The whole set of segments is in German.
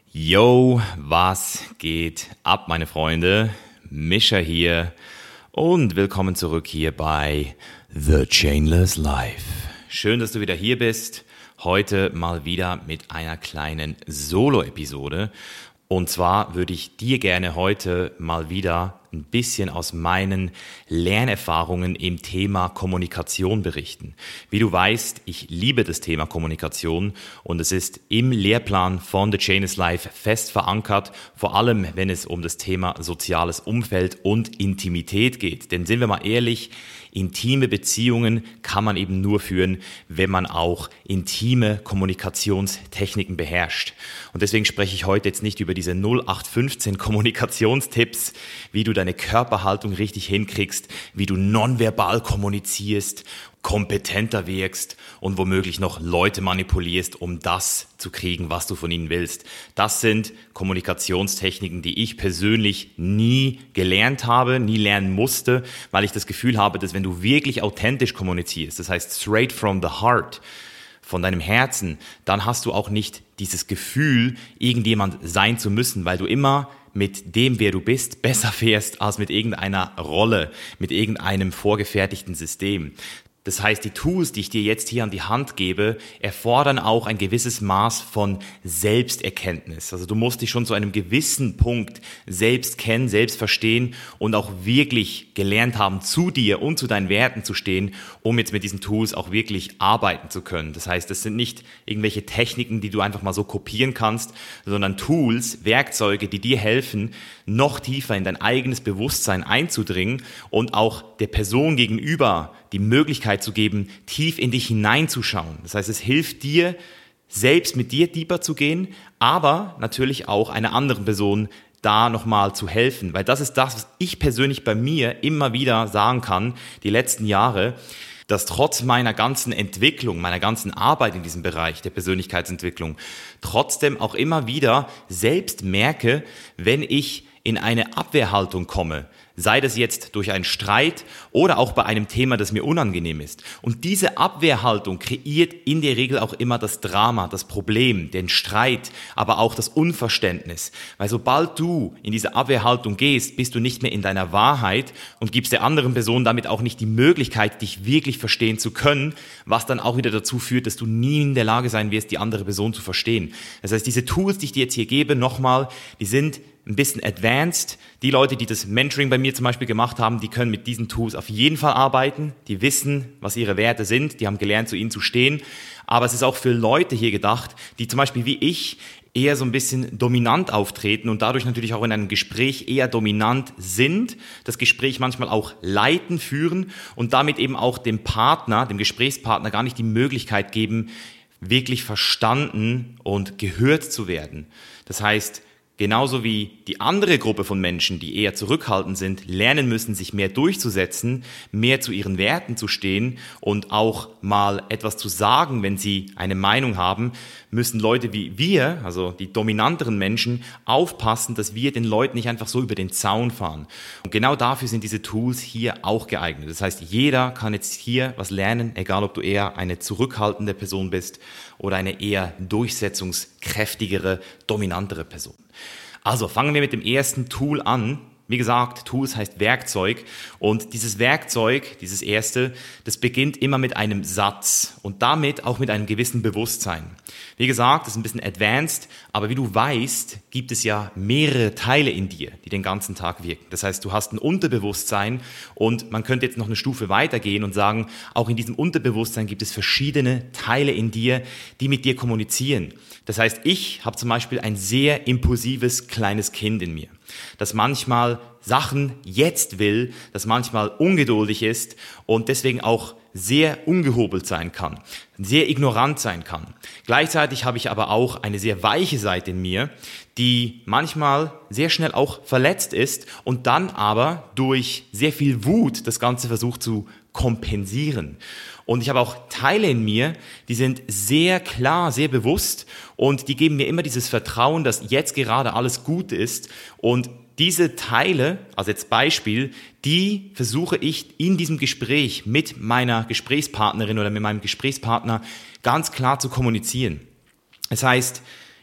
Yo, was geht ab, meine Freunde? Mischa hier und willkommen zurück hier bei The Chainless Life. Schön, dass du wieder hier bist. Heute mal wieder mit einer kleinen Solo-Episode. Und zwar würde ich dir gerne heute mal wieder ein bisschen aus meinen Lernerfahrungen im Thema Kommunikation berichten. Wie du weißt, ich liebe das Thema Kommunikation und es ist im Lehrplan von The Chainless Life fest verankert, vor allem wenn es um das Thema soziales Umfeld und Intimität geht. Denn sind wir mal ehrlich, intime Beziehungen kann man eben nur führen, wenn man auch intime Kommunikationstechniken beherrscht. Und deswegen spreche ich heute jetzt nicht über diese 0815 Kommunikationstipps, wie du deine Körperhaltung richtig hinkriegst, wie du nonverbal kommunizierst, kompetenter wirkst und womöglich noch Leute manipulierst, um das zu kriegen, was du von ihnen willst. Das sind Kommunikationstechniken, die ich persönlich nie gelernt habe, nie lernen musste, weil ich das Gefühl habe, dass wenn du wirklich authentisch kommunizierst, das heißt straight from the heart, von deinem Herzen, dann hast du auch nicht dieses Gefühl, irgendjemand sein zu müssen, weil du immer mit dem, wer du bist, besser fährst als mit irgendeiner Rolle, mit irgendeinem vorgefertigten System. Das heißt, die Tools, die ich dir jetzt hier an die Hand gebe, erfordern auch ein gewisses Maß von Selbsterkenntnis. Also du musst dich schon zu einem gewissen Punkt selbst kennen, selbst verstehen und auch wirklich gelernt haben, zu dir und zu deinen Werten zu stehen, um jetzt mit diesen Tools auch wirklich arbeiten zu können. Das heißt, das sind nicht irgendwelche Techniken, die du einfach mal so kopieren kannst, sondern Tools, Werkzeuge, die dir helfen, noch tiefer in dein eigenes Bewusstsein einzudringen und auch der Person gegenüber die Möglichkeit zu geben, tief in dich hineinzuschauen. Das heißt, es hilft dir, selbst mit dir tiefer zu gehen, aber natürlich auch einer anderen Person da nochmal zu helfen. Weil das ist das, was ich persönlich bei mir immer wieder sagen kann, die letzten Jahre, dass trotz meiner ganzen Entwicklung, meiner ganzen Arbeit in diesem Bereich der Persönlichkeitsentwicklung, trotzdem auch immer wieder selbst merke, wenn ich in eine Abwehrhaltung komme, sei das jetzt durch einen Streit oder auch bei einem Thema, das mir unangenehm ist. Und diese Abwehrhaltung kreiert in der Regel auch immer das Drama, das Problem, den Streit, aber auch das Unverständnis. Weil sobald du in diese Abwehrhaltung gehst, bist du nicht mehr in deiner Wahrheit und gibst der anderen Person damit auch nicht die Möglichkeit, dich wirklich verstehen zu können, was dann auch wieder dazu führt, dass du nie in der Lage sein wirst, die andere Person zu verstehen. Das heißt, diese Tools, die ich dir jetzt hier gebe, nochmal, die sind ein bisschen advanced. Die Leute, die das Mentoring bei mir zum Beispiel gemacht haben, die können mit diesen Tools auf jeden Fall arbeiten. Die wissen, was ihre Werte sind. Die haben gelernt, zu ihnen zu stehen. Aber es ist auch für Leute hier gedacht, die zum Beispiel wie ich eher so ein bisschen dominant auftreten und dadurch natürlich auch in einem Gespräch eher dominant sind, das Gespräch manchmal auch leiten, führen und damit eben auch dem Partner, dem Gesprächspartner gar nicht die Möglichkeit geben, wirklich verstanden und gehört zu werden. Das heißt, genauso wie die andere Gruppe von Menschen, die eher zurückhaltend sind, lernen müssen, sich mehr durchzusetzen, mehr zu ihren Werten zu stehen und auch mal etwas zu sagen, wenn sie eine Meinung haben, müssen Leute wie wir, also die dominanteren Menschen, aufpassen, dass wir den Leuten nicht einfach so über den Zaun fahren. Und genau dafür sind diese Tools hier auch geeignet. Das heißt, jeder kann jetzt hier was lernen, egal ob du eher eine zurückhaltende Person bist oder eine eher durchsetzungskräftigere, dominantere Person. Also fangen wir mit dem ersten Tool an. Wie gesagt, Tools heißt Werkzeug und dieses Werkzeug, dieses erste, das beginnt immer mit einem Satz und damit auch mit einem gewissen Bewusstsein. Wie gesagt, das ist ein bisschen advanced, aber wie du weißt, gibt es ja mehrere Teile in dir, die den ganzen Tag wirken. Das heißt, du hast ein Unterbewusstsein und man könnte jetzt noch eine Stufe weitergehen und sagen, auch in diesem Unterbewusstsein gibt es verschiedene Teile in dir, die mit dir kommunizieren. Das heißt, ich habe zum Beispiel ein sehr impulsives kleines Kind in mir, das manchmal Sachen jetzt will, das manchmal ungeduldig ist und deswegen auch sehr ungehobelt sein kann, sehr ignorant sein kann. Gleichzeitig habe ich aber auch eine sehr weiche Seite in mir, die manchmal sehr schnell auch verletzt ist und dann aber durch sehr viel Wut das Ganze versucht zu kompensieren. Und ich habe auch Teile in mir, die sind sehr klar, sehr bewusst und die geben mir immer dieses Vertrauen, dass jetzt gerade alles gut ist. Und diese Teile, also jetzt Beispiel, die versuche ich in diesem Gespräch mit meiner Gesprächspartnerin oder mit meinem Gesprächspartner ganz klar zu kommunizieren. Das heißt,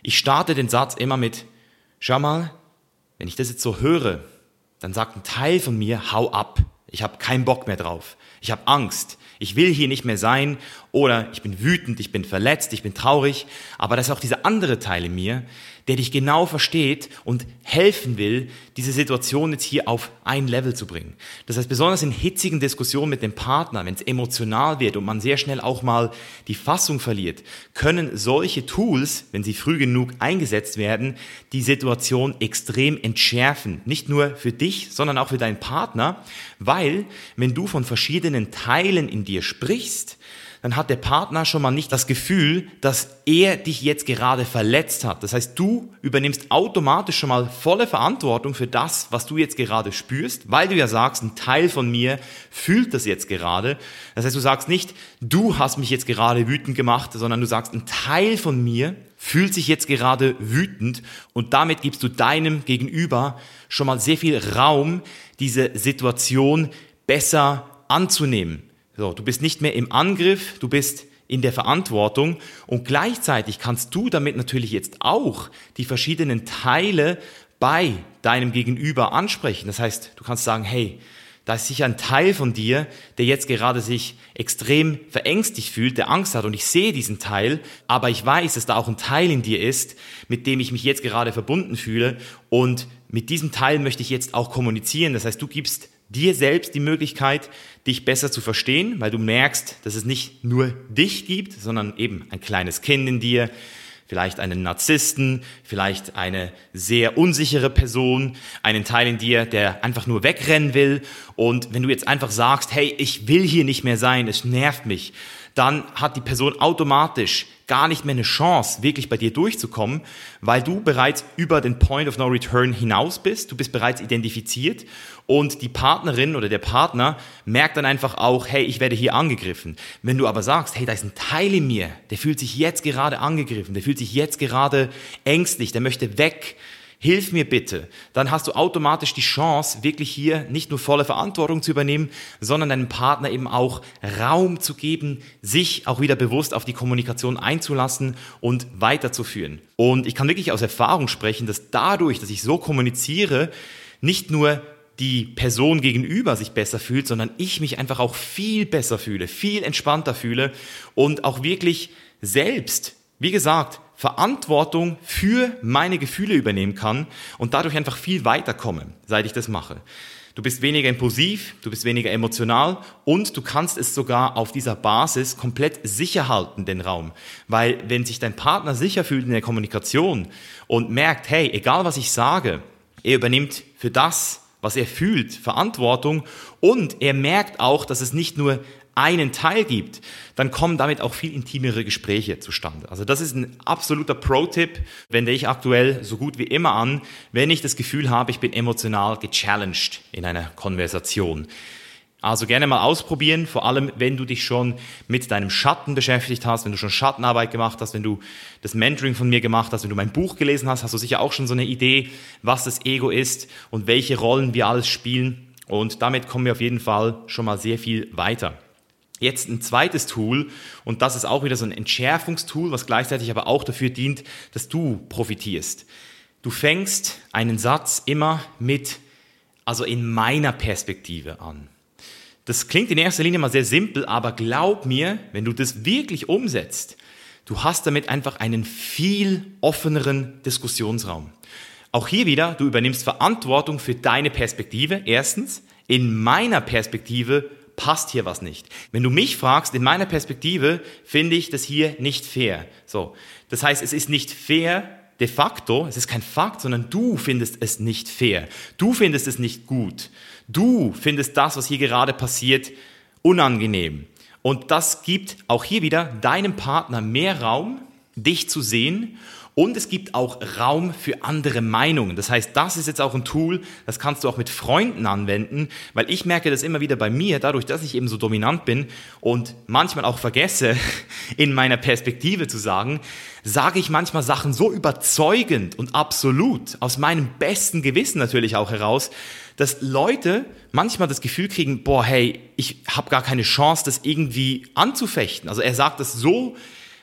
Ich starte den Satz immer mit, schau mal, wenn ich das jetzt so höre, dann sagt ein Teil von mir, hau ab, ich habe keinen Bock mehr drauf, ich habe Angst, ich will hier nicht mehr sein oder ich bin wütend, ich bin verletzt, ich bin traurig, aber das ist auch dieser andere Teil in mir, der dich genau versteht und helfen will, diese Situation jetzt hier auf ein Level zu bringen. Das heißt, besonders in hitzigen Diskussionen mit dem Partner, wenn es emotional wird und man sehr schnell auch mal die Fassung verliert, können solche Tools, wenn sie früh genug eingesetzt werden, die Situation extrem entschärfen. Nicht nur für dich, sondern auch für deinen Partner, weil wenn du von verschiedenen Teilen in dir sprichst, dann hat der Partner schon mal nicht das Gefühl, dass er dich jetzt gerade verletzt hat. Das heißt, du übernimmst automatisch schon mal volle Verantwortung für das, was du jetzt gerade spürst, weil du ja sagst, ein Teil von mir fühlt das jetzt gerade. Das heißt, du sagst nicht, du hast mich jetzt gerade wütend gemacht, sondern du sagst, ein Teil von mir fühlt sich jetzt gerade wütend und damit gibst du deinem Gegenüber schon mal sehr viel Raum, diese Situation besser anzunehmen. So, du bist nicht mehr im Angriff, du bist in der Verantwortung und gleichzeitig kannst du damit natürlich jetzt auch die verschiedenen Teile bei deinem Gegenüber ansprechen. Das heißt, du kannst sagen, hey, da ist sicher ein Teil von dir, der jetzt gerade sich extrem verängstigt fühlt, der Angst hat und ich sehe diesen Teil, aber ich weiß, dass da auch ein Teil in dir ist, mit dem ich mich jetzt gerade verbunden fühle und mit diesem Teil möchte ich jetzt auch kommunizieren. Das heißt, du gibst dir selbst die Möglichkeit, dich besser zu verstehen, weil du merkst, dass es nicht nur dich gibt, sondern eben ein kleines Kind in dir, vielleicht einen Narzissten, vielleicht eine sehr unsichere Person, einen Teil in dir, der einfach nur wegrennen will. Und wenn du jetzt einfach sagst, hey, ich will hier nicht mehr sein, es nervt mich, dann hat die Person automatisch gar nicht mehr eine Chance, wirklich bei dir durchzukommen, weil du bereits über den Point of No Return hinaus bist, du bist bereits identifiziert und die Partnerin oder der Partner merkt dann einfach auch, hey, ich werde hier angegriffen. Wenn du aber sagst, hey, da ist ein Teil in mir, der fühlt sich jetzt gerade angegriffen, der fühlt sich jetzt gerade ängstlich, der möchte weg, hilf mir bitte, dann hast du automatisch die Chance, wirklich hier nicht nur volle Verantwortung zu übernehmen, sondern deinem Partner eben auch Raum zu geben, sich auch wieder bewusst auf die Kommunikation einzulassen und weiterzuführen. Und ich kann wirklich aus Erfahrung sprechen, dass dadurch, dass ich so kommuniziere, nicht nur die Person gegenüber sich besser fühlt, sondern ich mich einfach auch viel besser fühle, viel entspannter fühle und auch wirklich selbst, wie gesagt, Verantwortung für meine Gefühle übernehmen kann und dadurch einfach viel weiterkomme, seit ich das mache. Du bist weniger impulsiv, du bist weniger emotional und du kannst es sogar auf dieser Basis komplett sicher halten, den Raum. Weil wenn sich dein Partner sicher fühlt in der Kommunikation und merkt, hey, egal was ich sage, er übernimmt für das, was er fühlt, Verantwortung und er merkt auch, dass es nicht nur einen Teil gibt, dann kommen damit auch viel intimere Gespräche zustande. Also das ist ein absoluter Pro-Tipp, wende ich aktuell so gut wie immer an, wenn ich das Gefühl habe, ich bin emotional gechallenged in einer Konversation. Also gerne mal ausprobieren, vor allem wenn du dich schon mit deinem Schatten beschäftigt hast, wenn du schon Schattenarbeit gemacht hast, wenn du das Mentoring von mir gemacht hast, wenn du mein Buch gelesen hast, hast du sicher auch schon so eine Idee, was das Ego ist und welche Rollen wir alles spielen. Und damit kommen wir auf jeden Fall schon mal sehr viel weiter. Jetzt ein zweites Tool und das ist auch wieder so ein Entschärfungstool, was gleichzeitig aber auch dafür dient, dass du profitierst. Du fängst einen Satz immer mit, also in meiner Perspektive an. Das klingt in erster Linie mal sehr simpel, aber glaub mir, wenn du das wirklich umsetzt, du hast damit einfach einen viel offeneren Diskussionsraum. Auch hier wieder, du übernimmst Verantwortung für deine Perspektive. Erstens, in meiner Perspektive passt hier was nicht. Wenn du mich fragst, in meiner Perspektive finde ich das hier nicht fair. So, das heißt, es ist nicht fair de facto, es ist kein Fakt, sondern du findest es nicht fair. Du findest es nicht gut. Du findest das, was hier gerade passiert, unangenehm. Und das gibt auch hier wieder deinem Partner mehr Raum, dich zu sehen. Und es gibt auch Raum für andere Meinungen. Das heißt, das ist jetzt auch ein Tool, das kannst du auch mit Freunden anwenden, weil ich merke das immer wieder bei mir, dadurch, dass ich eben so dominant bin und manchmal auch vergesse, in meiner Perspektive zu sagen, sage ich manchmal Sachen so überzeugend und absolut, aus meinem besten Gewissen natürlich auch heraus, dass Leute manchmal das Gefühl kriegen, boah, hey, ich habe gar keine Chance, das irgendwie anzufechten. Also er sagt das so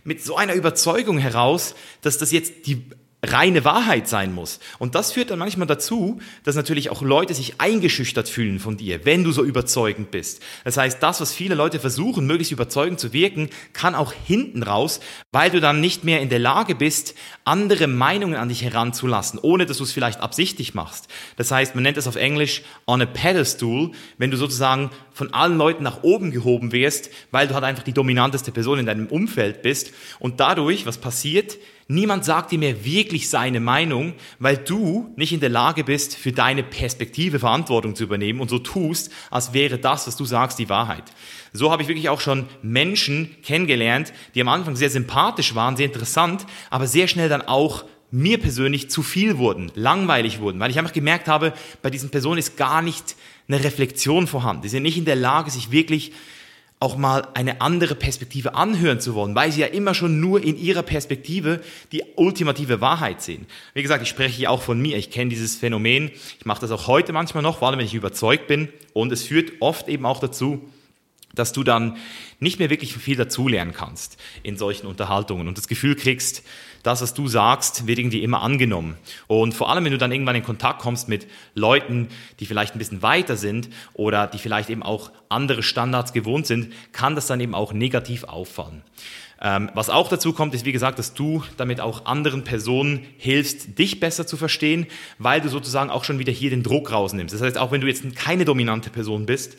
mit so einer Überzeugung heraus, dass das jetzt die reine Wahrheit sein muss. Und das führt dann manchmal dazu, dass natürlich auch Leute sich eingeschüchtert fühlen von dir, wenn du so überzeugend bist. Das heißt, das, was viele Leute versuchen, möglichst überzeugend zu wirken, kann auch hinten raus, weil du dann nicht mehr in der Lage bist, andere Meinungen an dich heranzulassen, ohne dass du es vielleicht absichtlich machst. Das heißt, man nennt es auf Englisch on a pedestal, wenn du sozusagen von allen Leuten nach oben gehoben wirst, weil du halt einfach die dominanteste Person in deinem Umfeld bist. Und dadurch, was passiert? Niemand sagt dir mehr wirklich seine Meinung, weil du nicht in der Lage bist, für deine Perspektive Verantwortung zu übernehmen und so tust, als wäre das, was du sagst, die Wahrheit. So habe ich wirklich auch schon Menschen kennengelernt, die am Anfang sehr sympathisch waren, sehr interessant, aber sehr schnell dann auch mir persönlich zu viel wurden, langweilig wurden, weil ich einfach gemerkt habe, bei diesen Personen ist gar nicht eine Reflexion vorhanden. Die sind nicht in der Lage, sich wirklich auch mal eine andere Perspektive anhören zu wollen, weil sie ja immer schon nur in ihrer Perspektive die ultimative Wahrheit sehen. Wie gesagt, ich spreche hier auch von mir, ich kenne dieses Phänomen, ich mache das auch heute manchmal noch, vor allem wenn ich überzeugt bin, und es führt oft eben auch dazu, dass du dann nicht mehr wirklich viel dazulernen kannst in solchen Unterhaltungen und das Gefühl kriegst, das, was du sagst, wird irgendwie immer angenommen. Und vor allem, wenn du dann irgendwann in Kontakt kommst mit Leuten, die vielleicht ein bisschen weiter sind oder die vielleicht eben auch andere Standards gewohnt sind, kann das dann eben auch negativ auffallen. Was auch dazu kommt, ist wie gesagt, dass du damit auch anderen Personen hilfst, dich besser zu verstehen, weil du sozusagen auch schon wieder hier den Druck rausnimmst. Das heißt, auch wenn du jetzt keine dominante Person bist,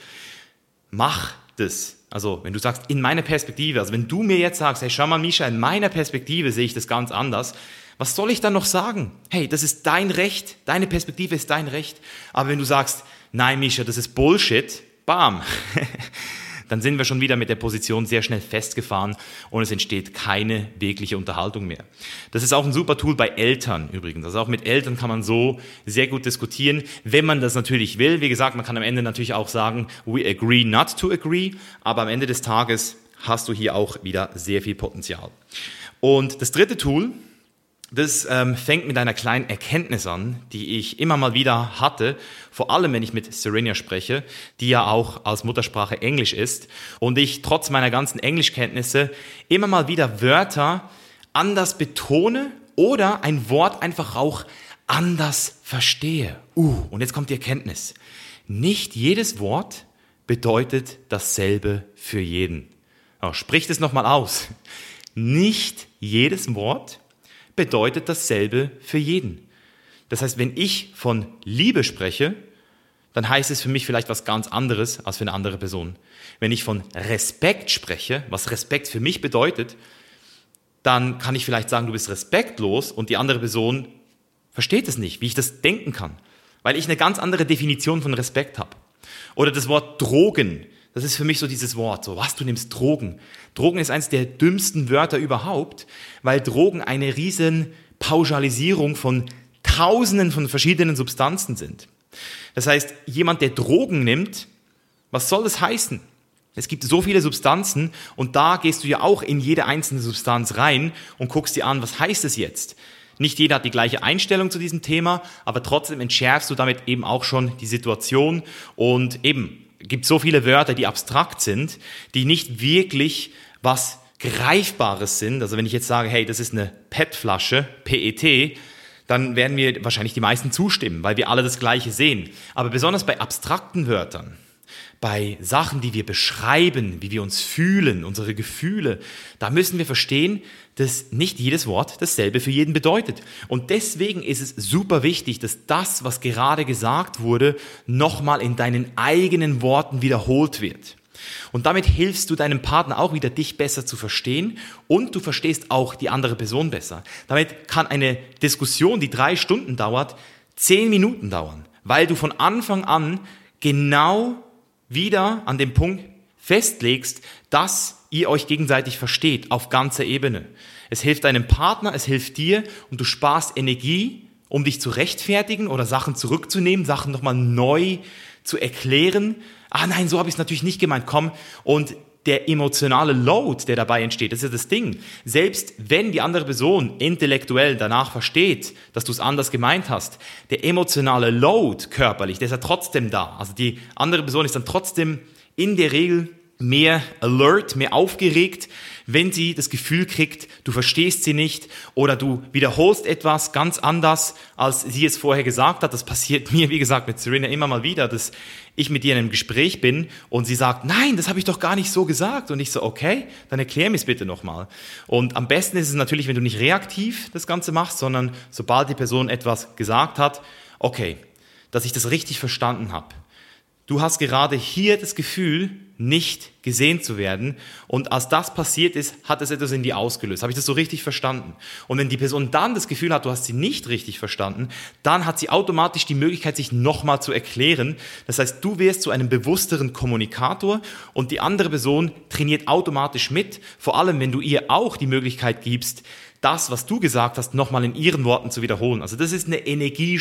mach das. Also wenn du sagst, in meiner Perspektive, also wenn du mir jetzt sagst, hey, schau mal Misha, in meiner Perspektive sehe ich das ganz anders, was soll ich dann noch sagen? Hey, das ist dein Recht, deine Perspektive ist dein Recht. Aber wenn du sagst, nein Misha, das ist Bullshit, bam, dann sind wir schon wieder mit der Position sehr schnell festgefahren und es entsteht keine wirkliche Unterhaltung mehr. Das ist auch ein super Tool bei Eltern übrigens. Also auch mit Eltern kann man so sehr gut diskutieren, wenn man das natürlich will. Wie gesagt, man kann am Ende natürlich auch sagen, we agree not to agree, aber am Ende des Tages hast du hier auch wieder sehr viel Potenzial. Und das dritte Tool, das fängt mit einer kleinen Erkenntnis an, die ich immer mal wieder hatte, vor allem wenn ich mit Serenia spreche, die ja auch als Muttersprache Englisch ist und ich trotz meiner ganzen Englischkenntnisse immer mal wieder Wörter anders betone oder ein Wort einfach auch anders verstehe. Und jetzt kommt die Erkenntnis. Nicht jedes Wort bedeutet dasselbe für jeden. Sprich das nochmal aus. Nicht jedes Wort bedeutet dasselbe für jeden. Das heißt, wenn ich von Liebe spreche, dann heißt es für mich vielleicht was ganz anderes als für eine andere Person. Wenn ich von Respekt spreche, was Respekt für mich bedeutet, dann kann ich vielleicht sagen, du bist respektlos und die andere Person versteht es nicht, wie ich das denken kann, weil ich eine ganz andere Definition von Respekt habe. Oder das Wort Drogen, das ist für mich so dieses Wort, so was, du nimmst Drogen. Drogen ist eines der dümmsten Wörter überhaupt, weil Drogen eine riesen Pauschalisierung von Tausenden von verschiedenen Substanzen sind. Das heißt, jemand, der Drogen nimmt, was soll das heißen? Es gibt so viele Substanzen und da gehst du ja auch in jede einzelne Substanz rein und guckst dir an, was heißt es jetzt? Nicht jeder hat die gleiche Einstellung zu diesem Thema, aber trotzdem entschärfst du damit eben auch schon die Situation und eben gibt so viele Wörter, die abstrakt sind, die nicht wirklich was Greifbares sind. Also wenn ich jetzt sage, hey, das ist eine PET-Flasche, PET, dann werden mir wahrscheinlich die meisten zustimmen, weil wir alle das Gleiche sehen. Aber besonders bei abstrakten Wörtern, bei Sachen, die wir beschreiben, wie wir uns fühlen, unsere Gefühle, da müssen wir verstehen, dass nicht jedes Wort dasselbe für jeden bedeutet. Und deswegen ist es super wichtig, dass das, was gerade gesagt wurde, nochmal in deinen eigenen Worten wiederholt wird. Und damit hilfst du deinem Partner auch wieder, dich besser zu verstehen und du verstehst auch die andere Person besser. Damit kann eine Diskussion, die 3 Stunden dauert, 10 Minuten dauern, weil du von Anfang an genau wieder an dem Punkt festlegst, dass ihr euch gegenseitig versteht auf ganzer Ebene. Es hilft deinem Partner, es hilft dir und du sparst Energie, um dich zu rechtfertigen oder Sachen zurückzunehmen, Sachen nochmal neu zu erklären. Ah nein, so habe ich es natürlich nicht gemeint, komm. Und der emotionale Load, der dabei entsteht, das ist ja das Ding. Selbst wenn die andere Person intellektuell danach versteht, dass du es anders gemeint hast, der emotionale Load körperlich, der ist ja trotzdem da. Also die andere Person ist dann trotzdem in der Regel mehr alert, mehr aufgeregt, wenn sie das Gefühl kriegt, du verstehst sie nicht oder du wiederholst etwas ganz anders, als sie es vorher gesagt hat. Das passiert mir, wie gesagt, mit Serena immer mal wieder, dass ich mit ihr in einem Gespräch bin und sie sagt, nein, das habe ich doch gar nicht so gesagt. Und ich so, okay, dann erklär mir es bitte nochmal. Und am besten ist es natürlich, wenn du nicht reaktiv das Ganze machst, sondern sobald die Person etwas gesagt hat, okay, dass ich das richtig verstanden habe. Du hast gerade hier das Gefühl, nicht gesehen zu werden. Und als das passiert ist, hat es etwas in dir ausgelöst. Habe ich das so richtig verstanden? Und wenn die Person dann das Gefühl hat, du hast sie nicht richtig verstanden, dann hat sie automatisch die Möglichkeit, sich nochmal zu erklären. Das heißt, du wirst zu einem bewussteren Kommunikator und die andere Person trainiert automatisch mit. Vor allem, wenn du ihr auch die Möglichkeit gibst, das, was du gesagt hast, nochmal in ihren Worten zu wiederholen. Also das ist eine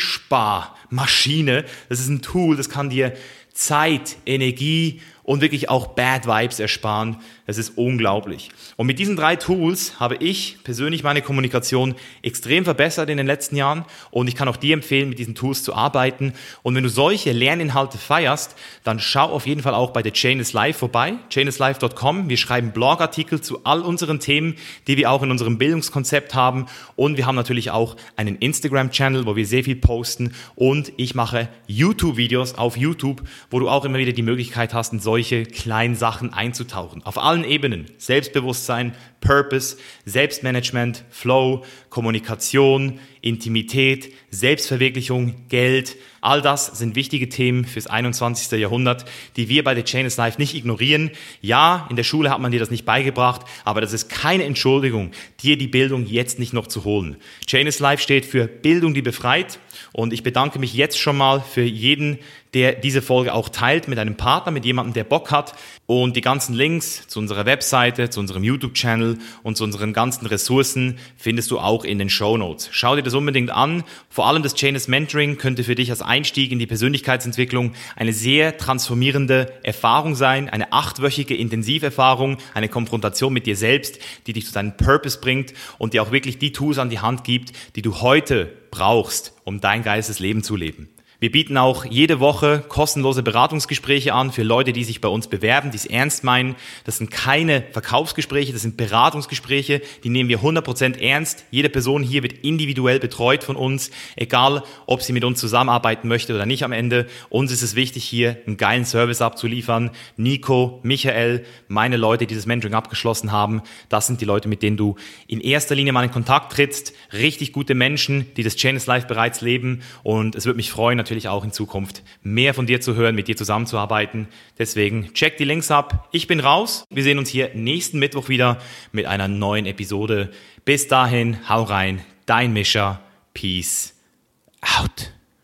Energiesparmaschine. Das ist ein Tool, das kann dir Zeit, Energie und wirklich auch Bad Vibes ersparen. Es ist unglaublich. Und mit diesen 3 Tools habe ich persönlich meine Kommunikation extrem verbessert in den letzten Jahren und ich kann auch dir empfehlen, mit diesen Tools zu arbeiten. Und wenn du solche Lerninhalte feierst, dann schau auf jeden Fall auch bei The Chain is Life vorbei, chainislife.com. Wir schreiben Blogartikel zu all unseren Themen, die wir auch in unserem Bildungskonzept haben. Und wir haben natürlich auch einen Instagram-Channel, wo wir sehr viel posten. Und ich mache YouTube-Videos auf YouTube, wo du auch immer wieder die Möglichkeit hast, in solche kleinen Sachen einzutauchen. Auf allen Ebenen. Selbstbewusstsein, Purpose, Selbstmanagement, Flow, Kommunikation, Intimität, Selbstverwirklichung, Geld. All das sind wichtige Themen fürs 21. Jahrhundert, die wir bei The Chain is Life nicht ignorieren. Ja, in der Schule hat man dir das nicht beigebracht, aber das ist keine Entschuldigung, dir die Bildung jetzt nicht noch zu holen. Chain is Life steht für Bildung, die befreit. Und ich bedanke mich jetzt schon mal für jeden, der diese Folge auch teilt mit einem Partner, mit jemandem, der Bock hat. Und die ganzen Links zu unserer Webseite, zu unserem YouTube-Channel und zu unseren ganzen Ressourcen findest du auch in den Shownotes. Schau dir das unbedingt an. Vor allem das Chain is Mentoring könnte für dich als Einstieg in die Persönlichkeitsentwicklung eine sehr transformierende Erfahrung sein, eine 8-wöchige Intensiverfahrung, eine Konfrontation mit dir selbst, die dich zu deinem Purpose bringt und dir auch wirklich die Tools an die Hand gibt, die du heute brauchst, um dein geiles Leben zu leben. Wir bieten auch jede Woche kostenlose Beratungsgespräche an für Leute, die sich bei uns bewerben, die es ernst meinen. Das sind keine Verkaufsgespräche, das sind Beratungsgespräche, die nehmen wir 100% ernst. Jede Person hier wird individuell betreut von uns, egal ob sie mit uns zusammenarbeiten möchte oder nicht am Ende. Uns ist es wichtig, hier einen geilen Service abzuliefern. Nico, Michael, meine Leute, die das Mentoring abgeschlossen haben, das sind die Leute, mit denen du in erster Linie mal in Kontakt trittst. Richtig gute Menschen, die das Chain is Life bereits leben und es würde mich freuen, natürlich auch in Zukunft mehr von dir zu hören, mit dir zusammenzuarbeiten. Deswegen check die Links ab. Ich bin raus. Wir sehen uns hier nächsten Mittwoch wieder mit einer neuen Episode. Bis dahin, hau rein. Dein Mischa. Peace.